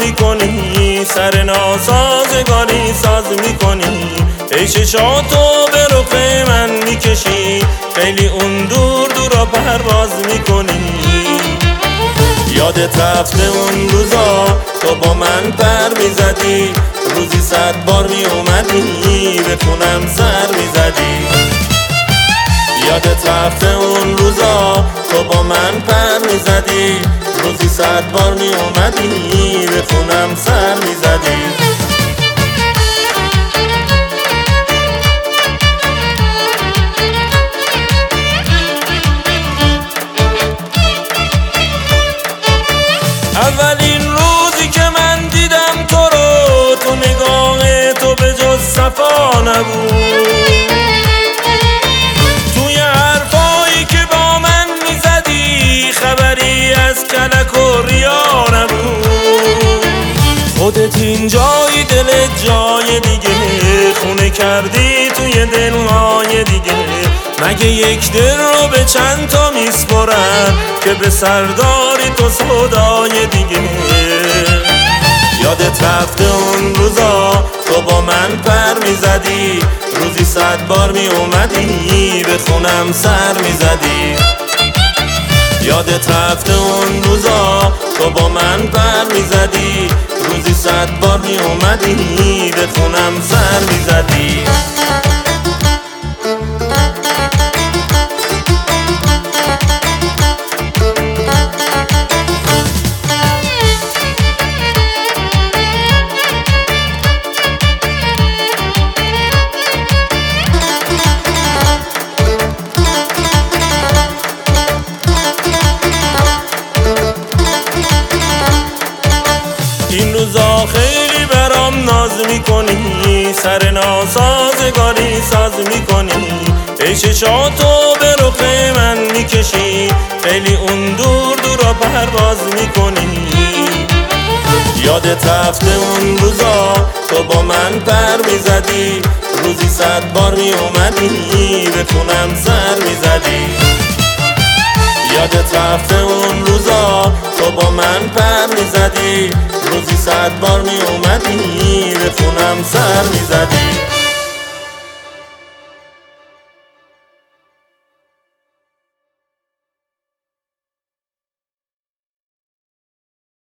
میکنی، سر ناسازگاری ساز میکنی، ای چشاتو به رخ من میکشی، خیلی اون دور دورا پرواز میکنی. یادت رفته اون روزا تو با من پر میزدی، روزی 100 بار میومدی به خونم سر میزدی. یادت رفته اون روزا تو با من پر میزدی، روزی 100 بار میومدی به خونم سر میزدی. اولین روزی که من دیدم تو رو، تو نگاه تو به جز صفا نبود، توی حرفایی که با من میزدی خبری از کلک و ریا نبود. خودت این جای دلت جای دیگه، خونه کردی توی دلهای دیگه، مگه یک دل رو به چند تا میسپرن که به سرداری تو سودای دیگه. یادت رفته اون روزا تو با من پر میزدی، روزی 100 بار میومدی به خونم سر میزدی. یادت رفته اون روزا تو با من پر میزدی، روزی 100 بار میومدی به خونم سر میزدی. این روزا خیلی برام ناز میکنی، سر ناسازگاری ساز میکنی، ای چشاتو به رخ من میکشی، خیلی اون دور دورا پرواز میکنی. یادت رفته اون روزا تو با من پر میزدی، روزی 100 بار میومدی به خونم سر میزدی. یادت رفته اون روزا تو با من پر میزدی، روزی 100 بار میومدی به خونم سر میزدی.